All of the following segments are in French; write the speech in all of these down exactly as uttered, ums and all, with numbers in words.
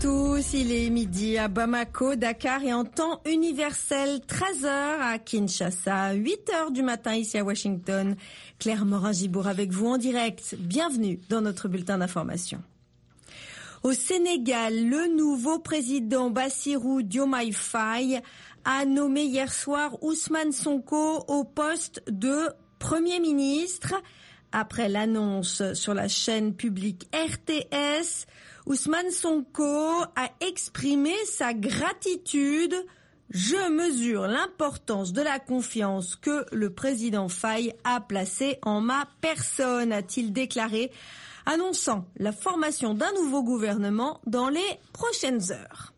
tous, il est midi à Bamako, Dakar et en temps universel treize heures à Kinshasa, huit heures du matin ici à Washington. Claire Morin-Gibour avec vous en direct. Bienvenue dans notre bulletin d'information. Au Sénégal, le nouveau président Bassirou Diomaye Faye a nommé hier soir Ousmane Sonko au poste de Premier ministre. Après l'annonce sur la chaîne publique R T S, Ousmane Sonko a exprimé sa gratitude. Je mesure l'importance de la confiance que le président Faye a placée en ma personne, a-t-il déclaré, annonçant la formation d'un nouveau gouvernement dans les prochaines heures.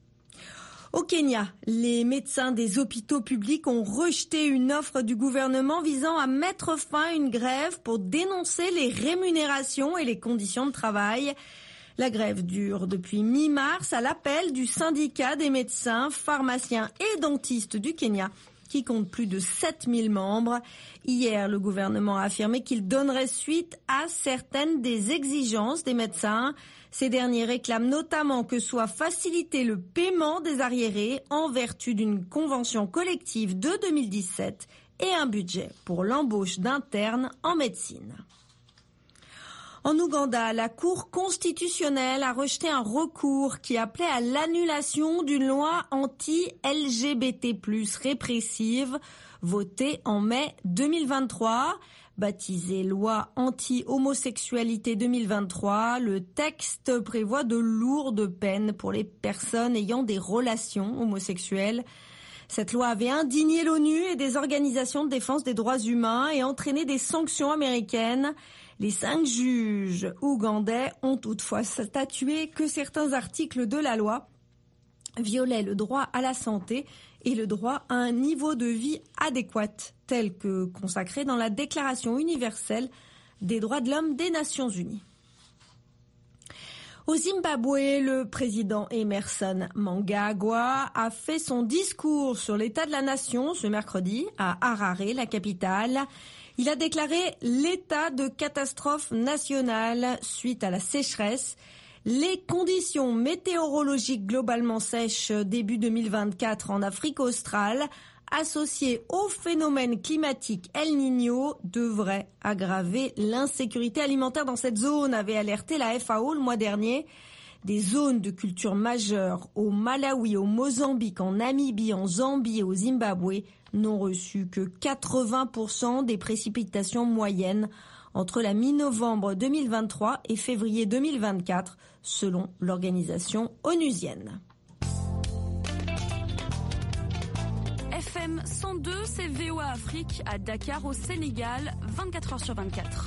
Au Kenya, les médecins des hôpitaux publics ont rejeté une offre du gouvernement visant à mettre fin à une grève pour dénoncer les rémunérations et les conditions de travail. La grève dure depuis mi-mars à l'appel du syndicat des médecins, pharmaciens et dentistes du Kenya, qui compte plus de sept mille membres. Hier, le gouvernement a affirmé qu'il donnerait suite à certaines des exigences des médecins. Ces derniers réclament notamment que soit facilité le paiement des arriérés en vertu d'une convention collective de deux mille dix-sept et un budget pour l'embauche d'internes en médecine. En Ouganda, la Cour constitutionnelle a rejeté un recours qui appelait à l'annulation d'une loi anti-L G B T plus, répressive, votée en mai deux mille vingt-trois. Baptisée loi anti-homosexualité deux mille vingt-trois, le texte prévoit de lourdes peines pour les personnes ayant des relations homosexuelles. Cette loi avait indigné l'ONU et des organisations de défense des droits humains et entraîné des sanctions américaines. Les cinq juges ougandais ont toutefois statué que certains articles de la loi violaient le droit à la santé et le droit à un niveau de vie adéquat, tel que consacré dans la Déclaration universelle des droits de l'homme des Nations unies. Au Zimbabwe, le président Emmerson Mnangagwa a fait son discours sur l'état de la nation ce mercredi à Harare, la capitale. Il a déclaré l'état de catastrophe nationale suite à la sécheresse. Les conditions météorologiques globalement sèches début deux mille vingt-quatre en Afrique australe, associées au phénomène climatique El Niño, devraient aggraver l'insécurité alimentaire dans cette zone, avait alerté la F A O le mois dernier. Des zones de culture majeures au Malawi, au Mozambique, en Namibie, en Zambie et au Zimbabwe n'ont reçu que quatre-vingts pour cent des précipitations moyennes entre la mi-novembre deux mille vingt-trois et février deux mille vingt-quatre, selon l'organisation onusienne. F M cent deux, c'est V O A Afrique à Dakar au Sénégal, vingt-quatre heures sur vingt-quatre.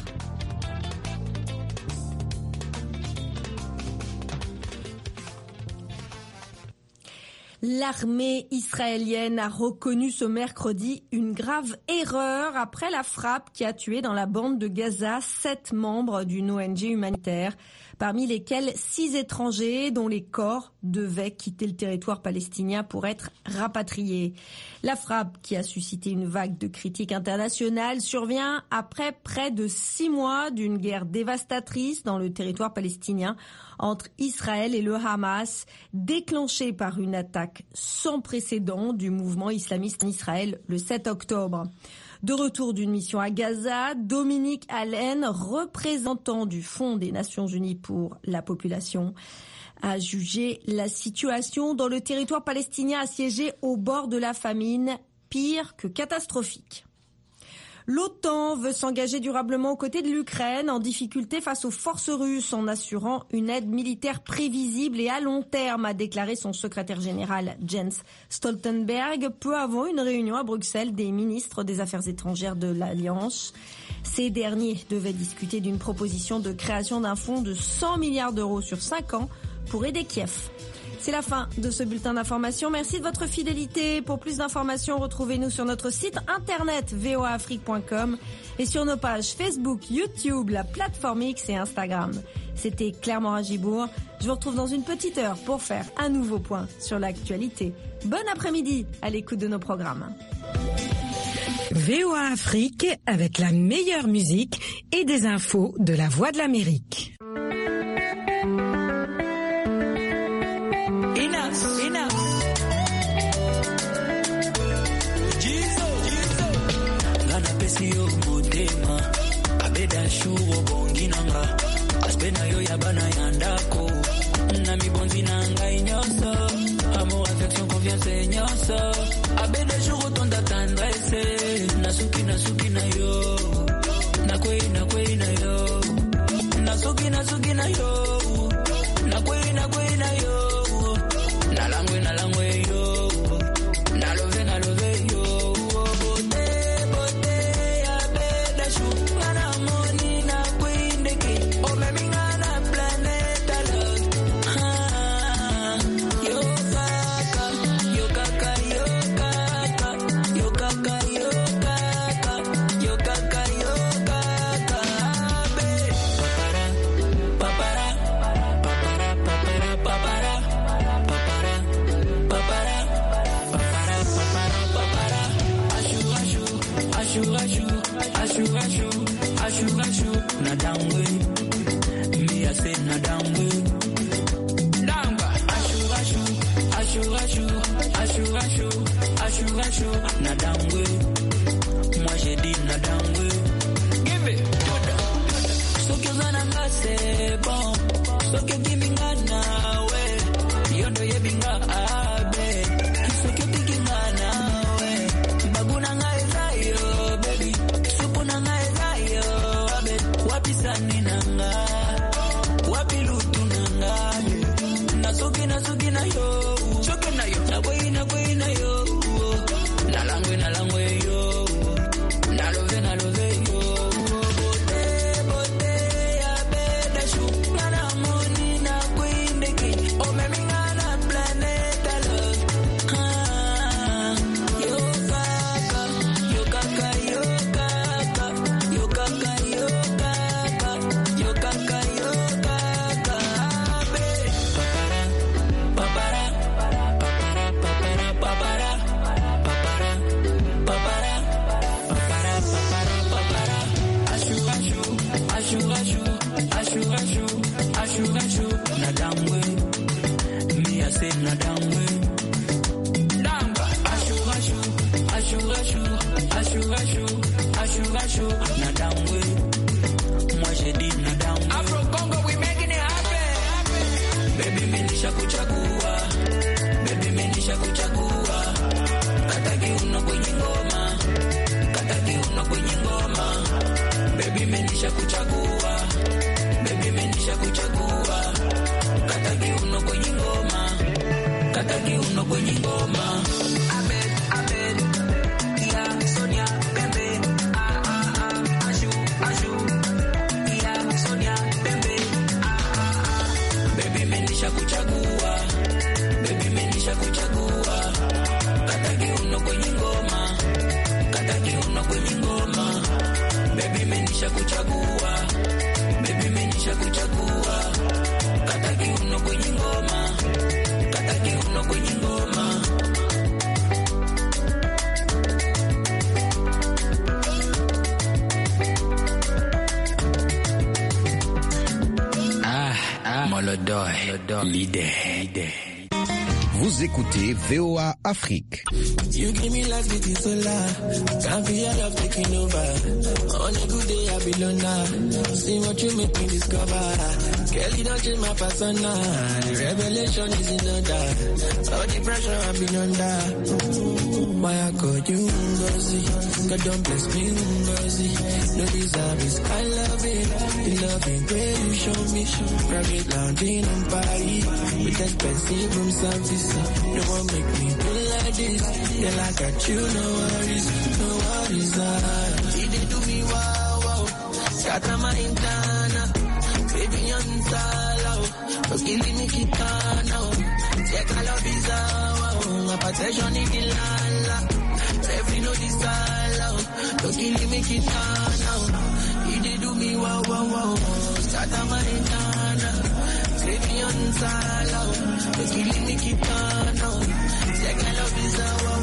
L'armée israélienne a reconnu ce mercredi une grave erreur après la frappe qui a tué dans la bande de Gaza sept membres d'une O N G humanitaire, parmi lesquels six étrangers dont les corps devaient quitter le territoire palestinien pour être rapatriés. La frappe, qui a suscité une vague de critiques internationales, survient après près de six mois d'une guerre dévastatrice dans le territoire palestinien entre Israël et le Hamas, déclenchée par une attaque sans précédent du mouvement islamiste en Israël le sept octobre. De retour d'une mission à Gaza, Dominique Allen, représentant du Fonds des Nations Unies pour la population, a jugé la situation dans le territoire palestinien assiégé au bord de la famine pire que catastrophique. L'OTAN veut s'engager durablement aux côtés de l'Ukraine en difficulté face aux forces russes en assurant une aide militaire prévisible et à long terme, a déclaré son secrétaire général Jens Stoltenberg peu avant une réunion à Bruxelles des ministres des Affaires étrangères de l'Alliance. Ces derniers devaient discuter d'une proposition de création d'un fonds de cent milliards d'euros sur cinq ans pour aider Kiev. C'est la fin de ce bulletin d'information. Merci de votre fidélité. Pour plus d'informations, retrouvez-nous sur notre site internet v o a afrique point com et sur nos pages Facebook, YouTube, la plateforme X et Instagram. C'était Claire Morin-Gibour. Je vous retrouve dans une petite heure pour faire un nouveau point sur l'actualité. Bon après-midi à l'écoute de nos programmes. V O A Afrique avec la meilleure musique et des infos de la Voix de l'Amérique. nasuki na yo. Nakwe nakwe na yo. Nasuki nasuki na yo. Nakwe nakwe na yo. Nalangwe nalangwe yo. Nalove nalove yo. Bote bote ya beda shu. Ngana moni na kwindeki. O me mingana planet alone. Ah, yo kaka, yo kaka, yo kaka, yo kaka, yo kaka, yo kaka, yo kaka. Be papara, papara, papara, papara, papara, papara, papara, papara, papara. Ashu ashu, ashu ashu, ashu ashu, ashu ashu. Na dangwe, me I say na dangwe. Danga, ashu ashu, ashu ashu, ashu ashu, ashu ashu. Na dangwe, moi j'ai dit na dangwe. Give it, so que zana nga c'est bon, so que giminga na we, yondo ye binga abe, so que biginga na we, baguna nga ezayo baby, supuna nga ezayo abe, wapi sani nanga, wapi lutu nanga, nasuki nasuki na yo, suki na yo, na kwe na kwe na yo, nalangwe nalangwe yo, nalove nalove yo, bote bote ya beda shu, ngana moni na kwindeki, o me mingana planet alone. Ah, yo kaka, yo kaka, yo kaka, yo kaka, yo kaka, yo kaka, yo kaka. Be papara, papara, papara, papara, papara, papara, papara, papara, papara. Ashu ashu, ashu ashu, ashu ashu, ashu ashu. Na dangwe, me I say na dangwe. Danga, ashu ashu, ashu ashu, ashu ashu, ashu ashu. Na dangwe, moi j'ai dit na dangwe. Afro Congo, we making it happen. Baby, me nisha kuchagua. Baby, me nisha kuchagua. Kataki uno kwenye ngoma. Kataki uno kwenye ngoma. Baby, me nisha kuchagua. Baby, me nisha kuchagua. Kataki uno kwenye ngoma. Kataki uno kwenye ngoma. Abed, Abed, Tia, Sonia, Bembe. Ah, ah, ah, Ashu, Ashu. Tia, Sonia, Bembe. Ah, ah, ah. Baby, me nisha kuchagua. Baby, me nisha kuchagua. Kataki uno kwenye ngoma. Kataki uno kwenye ngoma. Baby, me nisha kuchagua. Baby, me nisha kuchagua. Kataki uno kwenye ngoma. Kataki uno kwenye ngoma. Ah, ah, Molodoi, leader, leader. Vous écoutez V O A Afrique. You give me life, it is so loud. Can't be your love taking over. On a good day, I be alone. See what you make me discover. Girl, you don't change my persona. The revelation is in order. All the pressure I've been under. Why I call you Ngozi? God don't bless me Ngozi. No deserve is I love it. The loving way you show me. Private lounging in Paris. With expensive room service. No one make me do like this. Girl, I got you, no worries, no worries. Ah, he did do me wow, wow. Scatter my internal. Baby, on salo. No killing me, keep on now. Check all of his wow. My protection is the lala. Every no desire. No killing me, keep on now. He did do me wow, wow, wow. Scatter my internal. Baby, on salo. No killing me, keep on now. Check all of his wow.